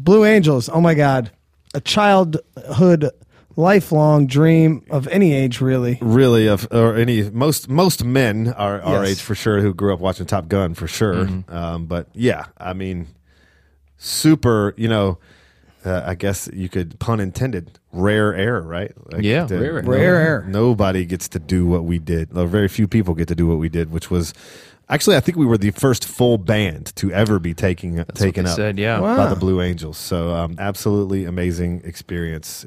Blue Angels. Oh my God, a childhood, lifelong dream of any age, really. Really, or any most men are our Yes. age for sure who grew up watching Top Gun for sure. But yeah, I mean, super. I guess you could, pun intended, rare air, right? Yeah, Rare air. Nobody gets to do what we did. Or very few people get to do what we did, which was actually, I think we were the first full band to ever be taken up said, yeah. Wow. by the Blue Angels. So absolutely amazing experience.